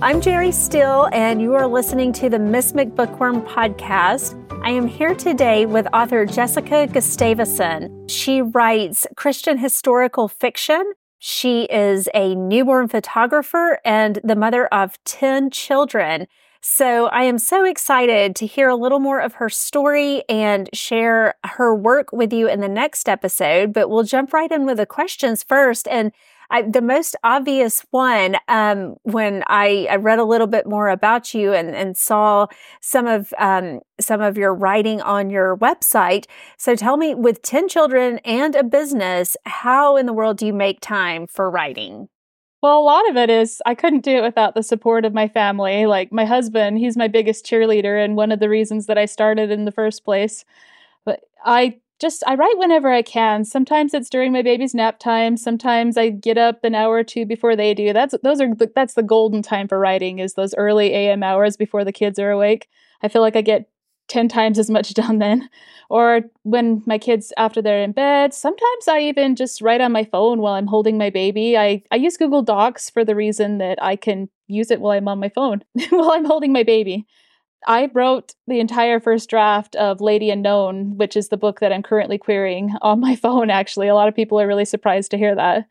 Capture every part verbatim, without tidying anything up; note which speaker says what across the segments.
Speaker 1: I'm Jerry Steele, and you are listening to the Miss McBookworm podcast. I am here today with author Jessica Gustavson. She writes Christian historical fiction. She is a newborn photographer and the mother of ten children. So I am so excited to hear a little more of her story and share her work with you in the next episode. But we'll jump right in with the questions first. And I, the most obvious one, um, when I, I read a little bit more about you and, and saw some of um, some of your writing on your website. So tell me, with ten children and a business, how in the world do you make time for writing?
Speaker 2: Well, a lot of it is I couldn't do it without the support of my family. Like my husband, he's my biggest cheerleader and one of the reasons that I started in the first place. But I just, I write whenever I can. Sometimes it's during my baby's nap time. Sometimes I get up an hour or two before they do. That's, those are, the, that's the golden time for writing, is those early A M hours before the kids are awake. I feel like I get ten times as much done then. Or when my kids, after they're in bed, sometimes I even just write on my phone while I'm holding my baby. I, I use Google Docs for the reason that I can use it while I'm on my phone, while I'm holding my baby. I wrote the entire first draft of Lady Unknown, which is the book that I'm currently querying, on my phone, actually. A lot of people are really surprised to hear that.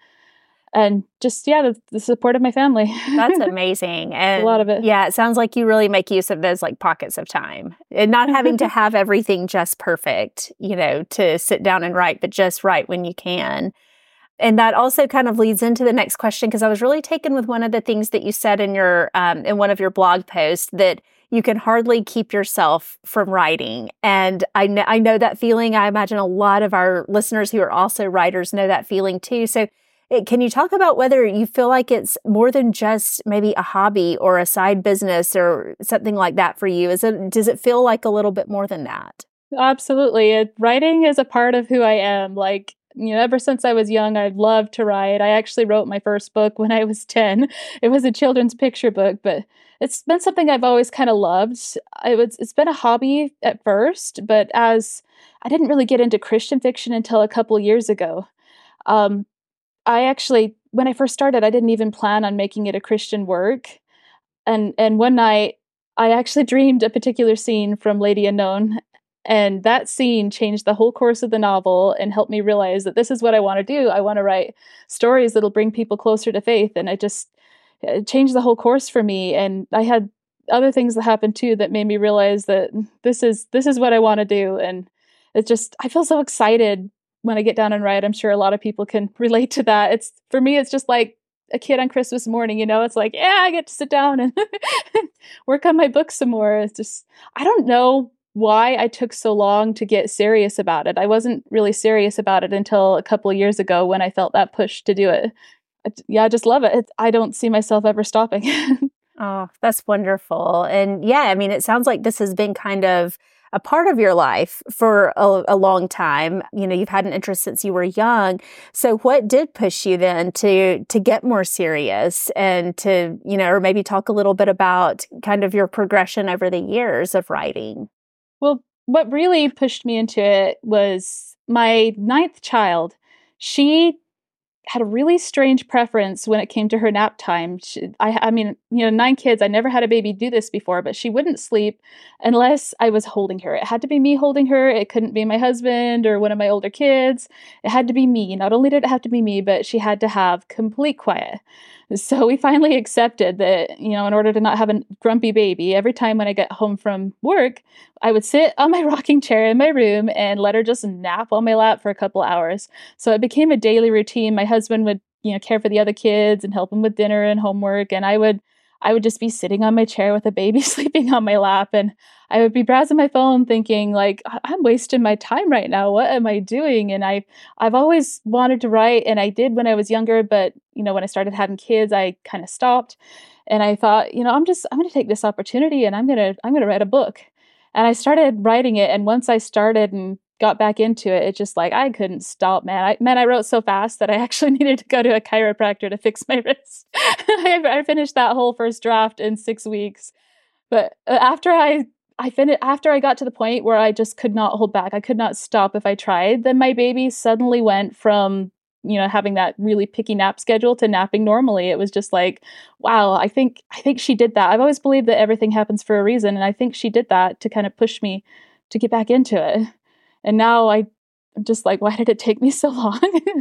Speaker 2: And just, yeah, the, the support of my family.
Speaker 1: That's amazing. And
Speaker 2: a lot of it.
Speaker 1: Yeah, it sounds like you really make use of those like pockets of time and not having to have everything just perfect, you know, to sit down and write, but just write when you can. And that also kind of leads into the next question, because I was really taken with one of the things that you said in your um, in one of your blog posts, that you can hardly keep yourself from writing. And I know, I know that feeling. I imagine a lot of our listeners who are also writers know that feeling too. So it, can you talk about whether you feel like it's more than just maybe a hobby or a side business or something like that for you? Is it, does it feel like a little bit more than that?
Speaker 2: Absolutely. It, writing is a part of who I am. Like, you know, ever since I was young, I've loved to write. I actually wrote my first book when I was ten. It was a children's picture book, but it's been something I've always kind of loved. It was, it's been a hobby at first, but as I didn't really get into Christian fiction until a couple years ago. Um, I actually, when I first started, I didn't even plan on making it a Christian work. And and one night, I actually dreamed a particular scene from Lady Unknown. And that scene changed the whole course of the novel and helped me realize that this is what I want to do. I want to write stories that'll bring people closer to faith. And I just, it changed the whole course for me. And I had other things that happened too that made me realize that this is this is what I want to do. And it's just, I feel so excited when I get down and write. I'm sure a lot of people can relate to that. It's, for me, it's just like a kid on Christmas morning, you know, it's like, yeah, I get to sit down and work on my book some more. It's just, I don't know why I took so long to get serious about it. I wasn't really serious about it until a couple of years ago when I felt that push to do it. I, yeah, I just love it. it. I don't see myself ever stopping.
Speaker 1: Oh, that's wonderful. And yeah, I mean, it sounds like this has been kind of a part of your life for a, a long time. You know, you've had an interest since you were young. So what did push you then to to get more serious and to, you know, or maybe talk a little bit about kind of your progression over the years of writing?
Speaker 2: Well, what really pushed me into it was my ninth child. She had a really strange preference when it came to her nap time. She, I, I mean, you know, nine kids. I never had a baby do this before, but she wouldn't sleep unless I was holding her. It had to be me holding her. It couldn't be my husband or one of my older kids. It had to be me. Not only did it have to be me, but she had to have complete quiet. So we finally accepted that, you know, in order to not have a grumpy baby, every time when I get home from work, I would sit on my rocking chair in my room and let her just nap on my lap for a couple hours. So it became a daily routine. My husband would, you know, care for the other kids and help them with dinner and homework. And I would, I would just be sitting on my chair with a baby sleeping on my lap. And I would be browsing my phone thinking like, I'm wasting my time right now. What am I doing? And I, I've always wanted to write, and I did when I was younger, but you know, when I started having kids, I kind of stopped. And I thought, you know, I'm just, I'm going to take this opportunity and I'm going to, I'm going to write a book. And I started writing it. And once I started and got back into it, it just like, I couldn't stop, man. I, man, I wrote so fast that I actually needed to go to a chiropractor to fix my wrist. I, I finished that whole first draft in six weeks. But after I, I finished, after I got to the point where I just could not hold back, I could not stop if I tried, then my baby suddenly went from you know, having that really picky nap schedule to napping normally. It was just like, wow, I think, I think she did that. I've always believed that everything happens for a reason. And I think she did that to kind of push me to get back into it. And now I, I'm just like, why did it take me so long?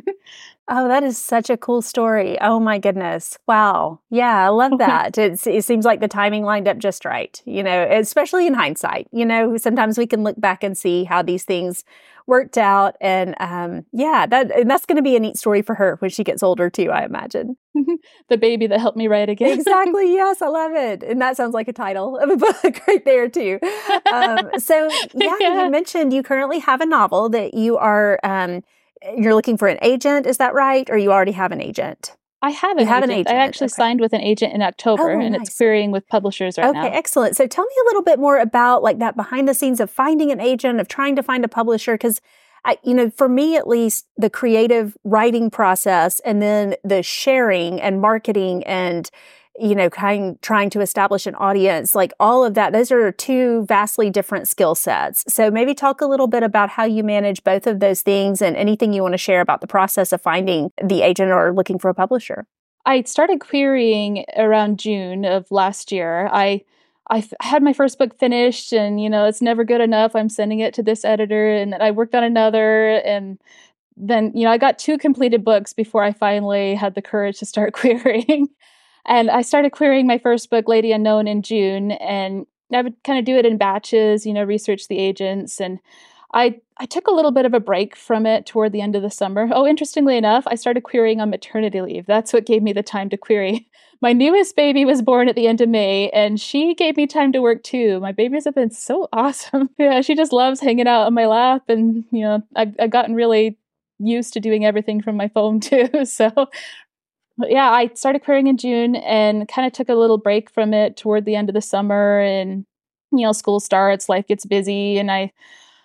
Speaker 1: Oh, that is such a cool story. Oh my goodness. Wow. Yeah, I love that. It's, it seems like the timing lined up just right, you know, especially in hindsight. You know, sometimes we can look back and see how these things worked out. And um, yeah, that and that's going to be a neat story for her when she gets older too, I imagine.
Speaker 2: The baby that helped me write again.
Speaker 1: Exactly. Yes, I love it. And that sounds like a title of a book right there too. Um, so yeah, yeah, you mentioned you currently have a novel that you are, um, you're looking for an agent. Is that right? Or you already have an agent?
Speaker 2: I have an,
Speaker 1: you have
Speaker 2: agent.
Speaker 1: an agent.
Speaker 2: I actually
Speaker 1: okay.
Speaker 2: signed with an agent in October,
Speaker 1: oh,
Speaker 2: and
Speaker 1: nice.
Speaker 2: it's querying with publishers right
Speaker 1: okay,
Speaker 2: now.
Speaker 1: Okay, excellent. So tell me a little bit more about like that behind the scenes of finding an agent, of trying to find a publisher, because I, you know, for me at least, the creative writing process and then the sharing and marketing and, you know, kind trying to establish an audience, like all of that, those are two vastly different skill sets. So maybe talk a little bit about how you manage both of those things and anything you want to share about the process of finding the agent or looking for a publisher.
Speaker 2: I started querying around June of last year. I I f- had my first book finished, and you know it's never good enough. I'm sending it to this editor, and then I worked on another, and then you know I got two completed books before I finally had the courage to start querying. And I started querying my first book, Lady Unknown, in June, and I would kind of do it in batches, you know, research the agents, and I I took a little bit of a break from it toward the end of the summer. Oh, interestingly enough, I started querying on maternity leave. That's what gave me the time to query. My newest baby was born at the end of May, and she gave me time to work too. My babies have been so awesome. Yeah, she just loves hanging out on my lap, and you know, I've, I've gotten really used to doing everything from my phone too. So, but yeah, I started querying in June and kind of took a little break from it toward the end of the summer, and you know, school starts, life gets busy, and I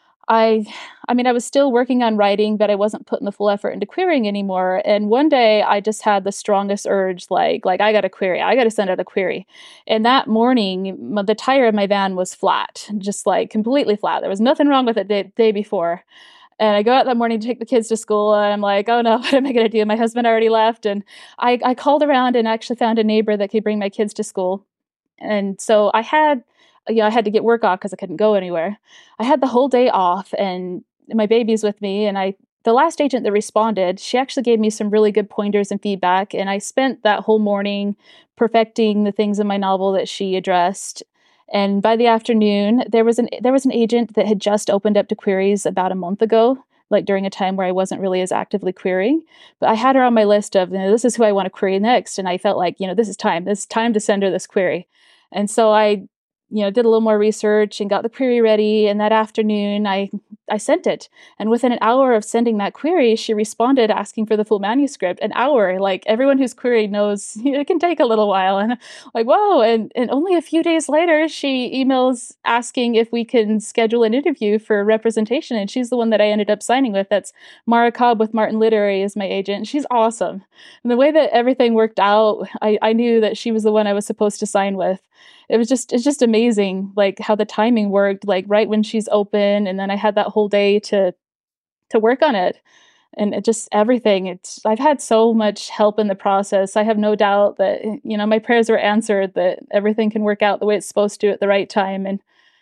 Speaker 2: I I mean, I was still working on writing, but I wasn't putting the full effort into querying anymore. And one day I just had the strongest urge, like, like I got to query, I got to send out a query. And that morning, m- the tire of my van was flat, just like completely flat. There was nothing wrong with it the day before. And I go out that morning to take the kids to school, and I'm like, oh no, what am I going to do? My husband already left. And I, I called around and actually found a neighbor that could bring my kids to school. And so I had, yeah, I had to get work off because I couldn't go anywhere. I had the whole day off, and my baby's with me. And I, the last agent that responded, she actually gave me some really good pointers and feedback. And I spent that whole morning perfecting the things in my novel that she addressed. And by the afternoon, there was an there was an agent that had just opened up to queries about a month ago, like during a time where I wasn't really as actively querying. But I had her on my list of, you know, this is who I want to query next. And I felt like, you know, this is time. This is time to send her this query. And so I, you know, did a little more research and got the query ready. And that afternoon, I I sent it. And within an hour of sending that query, she responded asking for the full manuscript. An hour, like everyone who's queried knows it can take a little while. And like, whoa. And, and only a few days later, she emails asking if we can schedule an interview for representation. And she's the one that I ended up signing with. That's Mara Cobb with Martin Literary is my agent. She's awesome. And the way that everything worked out, I, I knew that she was the one I was supposed to sign with. It was just, it's just amazing, like how the timing worked, like right when she's open. And then I had that whole day to, to work on it, and it just everything. It's, I've had so much help in the process. I have no doubt that, you know, my prayers were answered, that everything can work out the way it's supposed to at the right time. And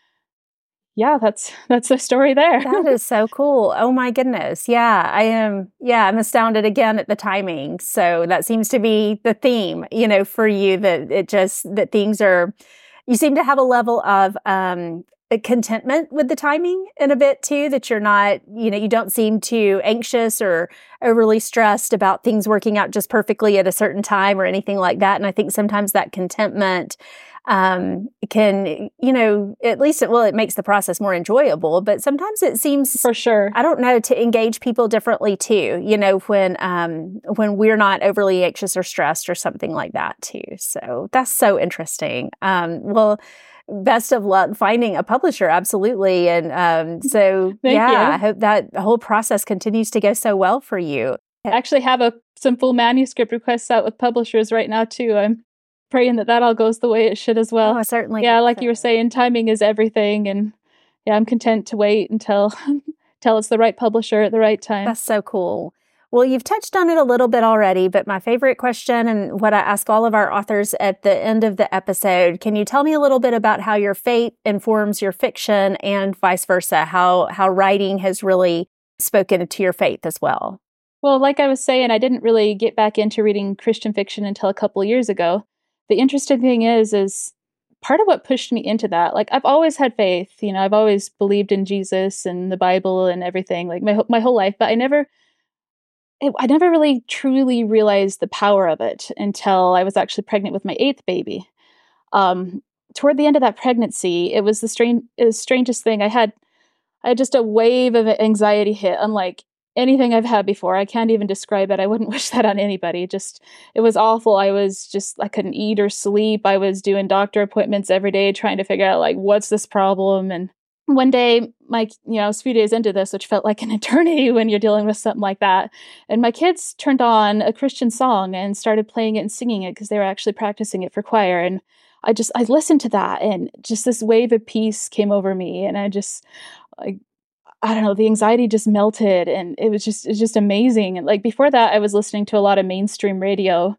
Speaker 2: yeah, that's, that's the story there.
Speaker 1: That is so cool. Oh my goodness. Yeah, I am. Yeah, I'm astounded again at the timing. So that seems to be the theme, you know, for you, that it just, that things are, you seem to have a level of um, contentment with the timing in a bit too, that you're not, you know, you don't seem too anxious or overly stressed about things working out just perfectly at a certain time or anything like that. And I think sometimes that contentment um, can, you know, at least it, well, it makes the process more enjoyable, but sometimes it seems,
Speaker 2: for sure,
Speaker 1: I don't know, to engage people differently too, you know, when, um, when we're not overly anxious or stressed or something like that too. So that's so interesting. Um, well, best of luck finding a publisher. Absolutely. And, um, so yeah,
Speaker 2: you.
Speaker 1: I hope that whole process continues to go so well for you.
Speaker 2: I actually have a, some full manuscript requests out with publishers right now too. I'm praying that that all goes the way it should as well.
Speaker 1: Oh, I certainly.
Speaker 2: Yeah, like
Speaker 1: so.
Speaker 2: you were saying, timing is everything, and yeah, I'm content to wait until until it's the right publisher at the right time.
Speaker 1: That's so cool. Well, you've touched on it a little bit already, but my favorite question and what I ask all of our authors at the end of the episode, can you tell me a little bit about how your faith informs your fiction and vice versa, how how writing has really spoken to your faith as well?
Speaker 2: Well, like I was saying, I didn't really get back into reading Christian fiction until a couple of years ago. The interesting thing is, is part of what pushed me into that, like I've always had faith, you know, I've always believed in Jesus and the Bible and everything, like my, my whole life, but I never it, I never really truly realized the power of it until I was actually pregnant with my eighth baby. Um, Toward the end of that pregnancy, it was the strange, the strangest thing. I had, I had just a wave of anxiety hit, unlike anything I've had before. I can't even describe it. I wouldn't wish that on anybody. Just, it was awful. I was just, I couldn't eat or sleep. I was doing doctor appointments every day, trying to figure out like, what's this problem? And one day, my, you know, I was a few days into this, which felt like an eternity when you're dealing with something like that. And my kids turned on a Christian song and started playing it and singing it because they were actually practicing it for choir. And I just, I listened to that and just this wave of peace came over me. And I just, like, I don't know, the anxiety just melted and it was just, it was just amazing. And like before that, I was listening to a lot of mainstream radio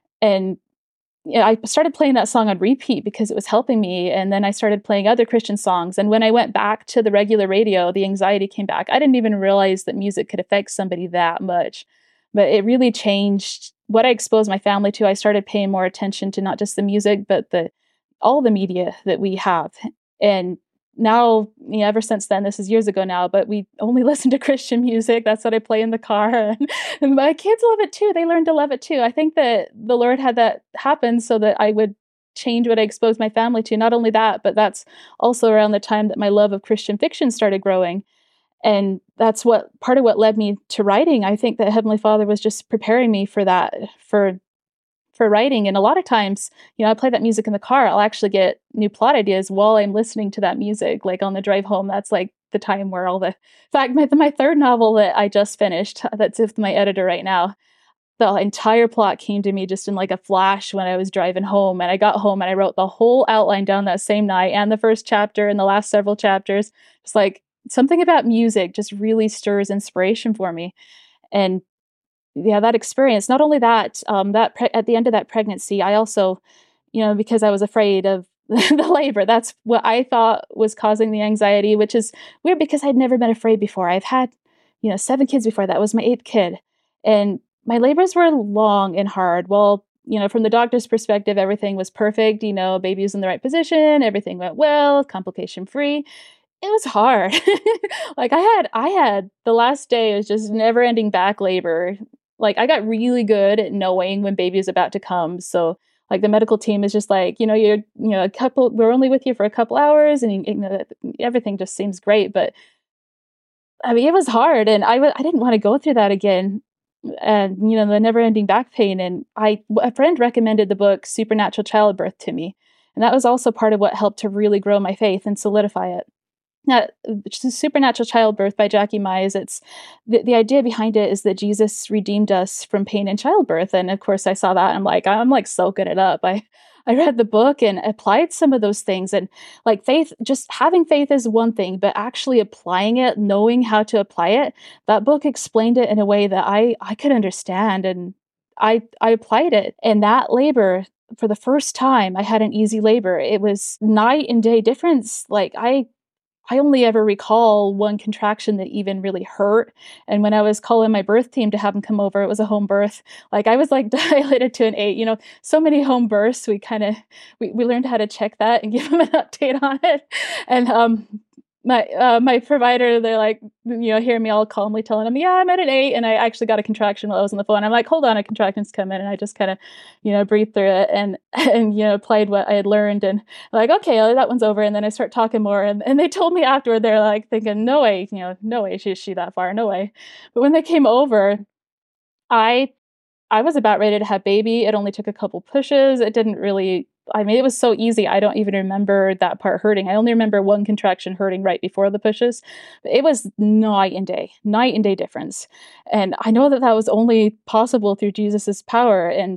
Speaker 2: and yeah, I started playing that song on repeat because it was helping me. And then I started playing other Christian songs. And when I went back to the regular radio, the anxiety came back. I didn't even realize that music could affect somebody that much, but it really changed what I exposed my family to. I started paying more attention to not just the music, but the all the media that we have. And now, you know, ever since then, this is years ago now, but we only listen to Christian music. That's what I play in the car. And, and my kids love it too. They learned to love it too. I think that the Lord had that happen so that I would change what I exposed my family to. Not only that, but that's also around the time that my love of Christian fiction started growing. And that's what part of what led me to writing. I think that Heavenly Father was just preparing me for that, for for writing. And a lot of times, you know, I play that music in the car. I'll actually get new plot ideas while I'm listening to that music, like on the drive home. That's like the time where all the, in fact, my, my third novel that I just finished, that's with my editor right now, the entire plot came to me just in like a flash when I was driving home. And I got home and I wrote the whole outline down that same night and the first chapter and the last several chapters. It's like something about music just really stirs inspiration for me. And yeah, that experience. Not only that, um, that pre- at the end of that pregnancy, I also, you know, because I was afraid of the labor, that's what I thought was causing the anxiety, which is weird because I'd never been afraid before. I've had, you know, seven kids before. That was my eighth kid. And my labors were long and hard. Well, you know, from the doctor's perspective, everything was perfect. You know, baby was in the right position. Everything went well, complication free. It was hard. Like I had, I had the last day was just never ending back labor. Like I got really good at knowing when baby is about to come. So like the medical team is just like, you know, you're, you know, a couple, we're only with you for a couple hours and you know, everything just seems great. But I mean, it was hard and I w- I didn't want to go through that again. And, you know, the never ending back pain. And I, a friend recommended the book Supernatural Childbirth to me. And that was also part of what helped to really grow my faith and solidify it. Now, Supernatural Childbirth by Jackie Mize, it's the, the idea behind it is that Jesus redeemed us from pain in childbirth. And of course I saw that. And I'm like, I'm like soaking it up. I, I read the book and applied some of those things. And like faith, just having faith is one thing, but actually applying it, knowing how to apply it, that book explained it in a way that I, I could understand. And I, I applied it. And that labor, for the first time, I had an easy labor. It was night and day difference. Like I I only ever recall one contraction that even really hurt. And when I was calling my birth team to have them come over, it was a home birth. Like I was like dilated to an eight, you know, so many home births. We kind of, we, we learned how to check that and give them an update on it. And, um, my, uh, my provider, they're like, you know, hear me all calmly telling them, yeah, I'm at an eight. And I actually got a contraction while I was on the phone. I'm like, hold on, a contraction's come in. And I just kind of, you know, breathed through it and, and, you know, applied what I had learned and like, okay, that one's over. And then I start talking more. And, and they told me afterward, they're like thinking, no way, you know, no way she's she that far, no way. But when they came over, I, I was about ready to have baby. It only took a couple pushes. It didn't really, I mean, it was so easy. I don't even remember that part hurting. I only remember one contraction hurting right before the pushes. But it was night and day, night and day difference. And I know that that was only possible through Jesus's power. And that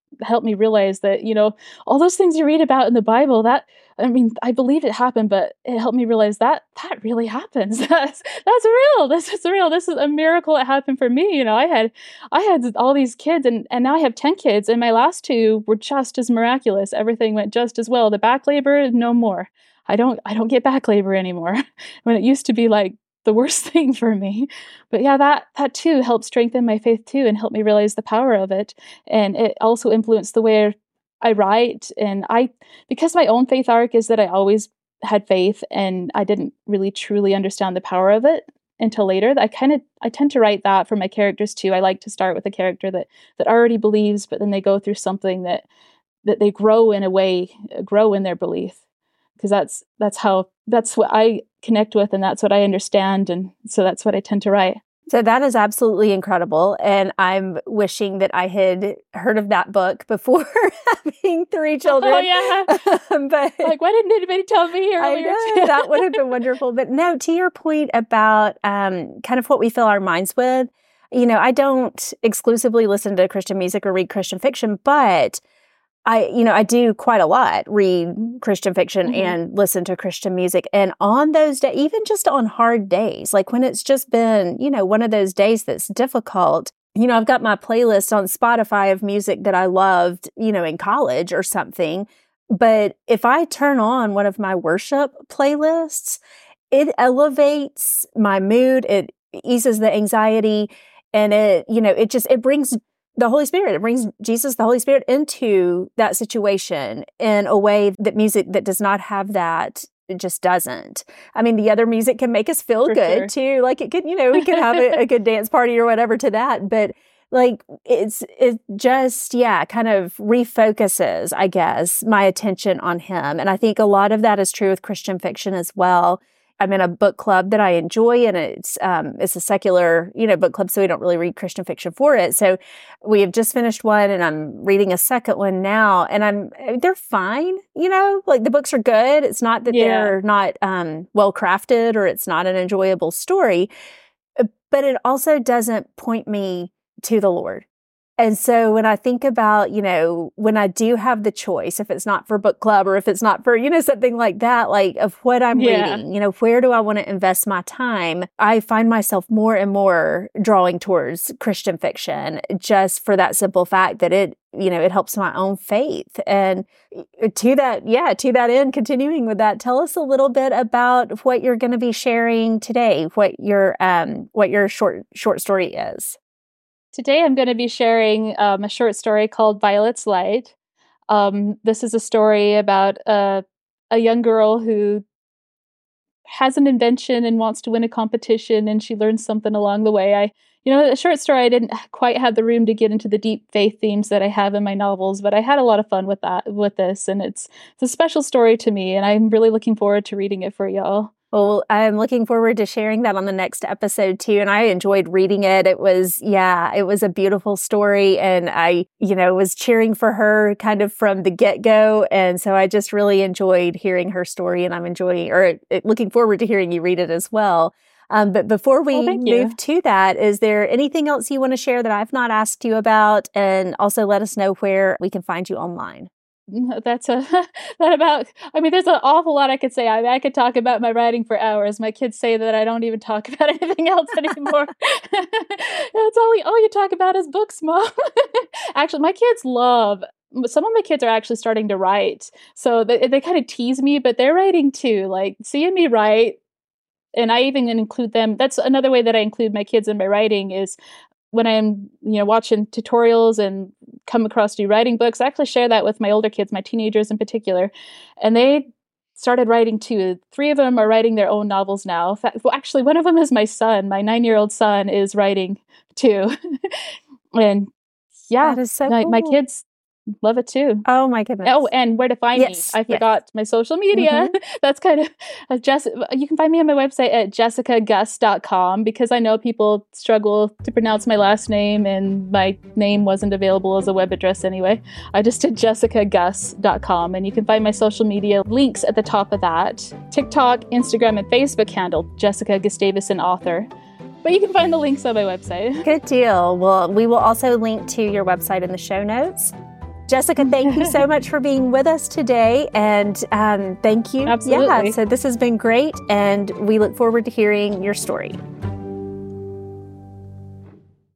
Speaker 2: helped me realize that, you know, all those things you read about in the Bible, that, I mean, I believe it happened, but it helped me realize that that really happens. That's, that's real. This is real. This is a miracle that happened for me. You know, I had, I had all these kids and, and now I have ten kids, and my last two were just as miraculous. Everything went just as well. The back labor, no more. I don't, I don't get back labor anymore when it used to be like the worst thing for me. But yeah, that, that too helped strengthen my faith too, and helped me realize the power of it. And it also influenced the way I write. And I, because my own faith arc is that I always had faith and I didn't really truly understand the power of it until later. I kind of, I tend to write that for my characters too. I like to start with a character that, that already believes, but then they go through something that, that they grow in a way, grow in their belief. Because that's, that's how, that's what I connect with, and that's what I understand. And so that's what I tend to write.
Speaker 1: So that is absolutely incredible. And I'm wishing that I had heard of that book before having three children.
Speaker 2: Oh, yeah.
Speaker 1: But
Speaker 2: like, why didn't anybody tell me earlier?
Speaker 1: I know, that would have been wonderful. But no, to your point about um, kind of what we fill our minds with, you know, I don't exclusively listen to Christian music or read Christian fiction, but I, you know, I do quite a lot read Christian fiction mm-hmm. and listen to Christian music. And on those days, even just on hard days, like when it's just been, you know, one of those days that's difficult, you know, I've got my playlist on Spotify of music that I loved, you know, in college or something. But if I turn on one of my worship playlists, it elevates my mood. It eases the anxiety, and it, you know, it just, it brings the Holy Spirit. It brings Jesus, the Holy Spirit, into that situation in a way that music that does not have that, it just doesn't. I mean, the other music can make us feel
Speaker 2: For
Speaker 1: good
Speaker 2: sure.
Speaker 1: too. Like it could, you know, we could have a, a good dance party or whatever to that. But like it's, it just, yeah, kind of refocuses, I guess, my attention on Him. And I think a lot of that is true with Christian fiction as well. I'm in a book club that I enjoy, and it's um, it's a secular, you know, book club, so we don't really read Christian fiction for it. So we have just finished one, and I'm reading a second one now, and I'm they're fine, you know, like the books are good. It's not that yeah. they're not um, well crafted or it's not an enjoyable story, but it also doesn't point me to the Lord. And so when I think about, you know, when I do have the choice, if it's not for book club or if it's not for, you know, something like that, like of what I'm yeah. reading, you know, where do I want to invest my time? I find myself more and more drawing towards Christian fiction just for that simple fact that it, you know, it helps my own faith. And to that, yeah, to that end, continuing with that, tell us a little bit about what you're going to be sharing today, what your, um, what your short, short story is.
Speaker 2: Today, I'm going to be sharing um, a short story called Violet's Light. Um, this is a story about a, a young girl who has an invention and wants to win a competition, and she learns something along the way. I, you know, a short story, I didn't quite have the room to get into the deep faith themes that I have in my novels, but I had a lot of fun with that, with this, and it's, it's a special story to me, and I'm really looking forward to reading it for y'all.
Speaker 1: Well, I'm looking forward to sharing that on the next episode too. And I enjoyed reading it. It was, yeah, it was a beautiful story. And I, you know, was cheering for her kind of from the get-go. And so I just really enjoyed hearing her story, and I'm enjoying, or looking forward to hearing you read it as well. Um, but before we
Speaker 2: well,
Speaker 1: move to that, is there anything else you want to share that I've not asked you about? And also let us know where we can find you online.
Speaker 2: That's a, that about, I mean, there's an awful lot I could say. I mean, I could talk about my writing for hours. My kids say that I don't even talk about anything else anymore. That's all, we, all you talk about is books, Mom. Actually, my kids love, some of my kids are actually starting to write. So they, they kind of tease me, but they're writing too. Like seeing me write, and I even include them. That's another way that I include my kids in my writing is when I'm, you know, watching tutorials and come across new writing books. I actually share that with my older kids, my teenagers in particular, and they started writing too. Three of them are writing their own novels now. In fact, well, actually, one of them is my son. My nine-year-old son is writing too, and yeah,
Speaker 1: that is so
Speaker 2: my,
Speaker 1: cool.
Speaker 2: my kids love it too.
Speaker 1: Oh my goodness.
Speaker 2: Oh, and where to find
Speaker 1: yes,
Speaker 2: me. I
Speaker 1: yes.
Speaker 2: forgot my social media. Mm-hmm. That's kind of, uh, Jess, you can find me on my website at jessica gus dot com because I know people struggle to pronounce my last name and my name wasn't available as a web address anyway. I just did jessica gus dot com, and you can find my social media links at the top of that. TikTok, Instagram, and Facebook handle, Jessica Gustavus Author. But you can find the links on my website.
Speaker 1: Good deal. Well, we will also link to your website in the show notes. Jessica, thank you so much for being with us today. And um, thank you.
Speaker 2: Absolutely.
Speaker 1: Yeah, so this has been great. And we look forward to hearing your story.